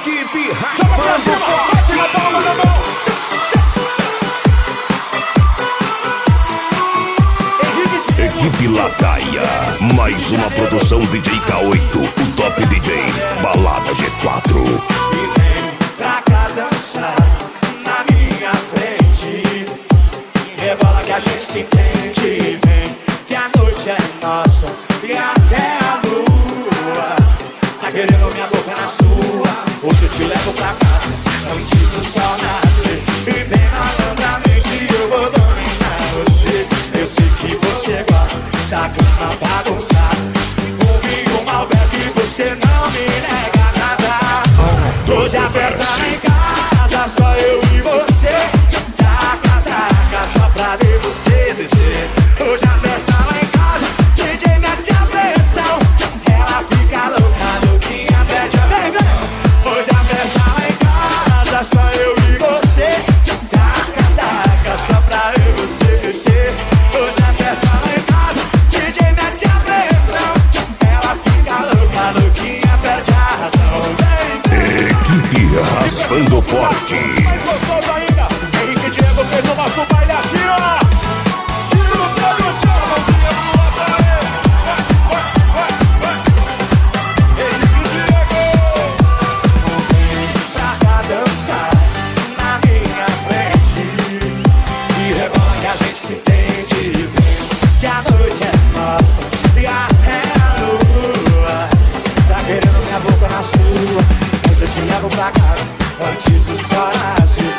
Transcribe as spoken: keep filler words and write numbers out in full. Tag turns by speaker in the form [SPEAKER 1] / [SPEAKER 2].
[SPEAKER 1] Equipe Raspando Forte.
[SPEAKER 2] Na palma da mão.
[SPEAKER 1] Equipe Ladaia, mais uma produção D J K oito, o top D J, Balada G quatro.
[SPEAKER 2] E vem pra cá dançar na minha frente, rebola que a gente se entende. Vem que a noite é nossa e até a lua tá querendo minha boca na sua. Hoje eu te levo pra casa antes do sol nascer, e bem malandramente eu vou dominar você. Eu sei que você gosta da cama bagunçada, um vinho Malbec e você não me nega nada. Hoje a festa lá em casa, só eu e você. Taca, taca, só pra ver você descer. Hoje a festa lá em casa, D J mete a pressão, ela fica louca, louquinha, pede a versão. Hoje a festa lá em casa, só eu e você. Taca, taca, só pra ver você descer. Hoje a festa lá em casa, D J mete a pressão, ela fica louca, louquinha, perde a razão. Vem, vem.
[SPEAKER 1] Equipe Raspando Forte.
[SPEAKER 2] Mais gostoso ainda, Henrique Diego fez o nosso baile assim, ó. Tira no céu e o céu, a mãozinha pro lado aí. Vai, vai, vai. Henrique Diego. Vem pra cá dançar na minha frente, e rebola que a gente se entende. Vem que a noite é nossa e até a lua tá querendo minha boca na sua. Hoje eu te levo pra casa antes do sol nascer,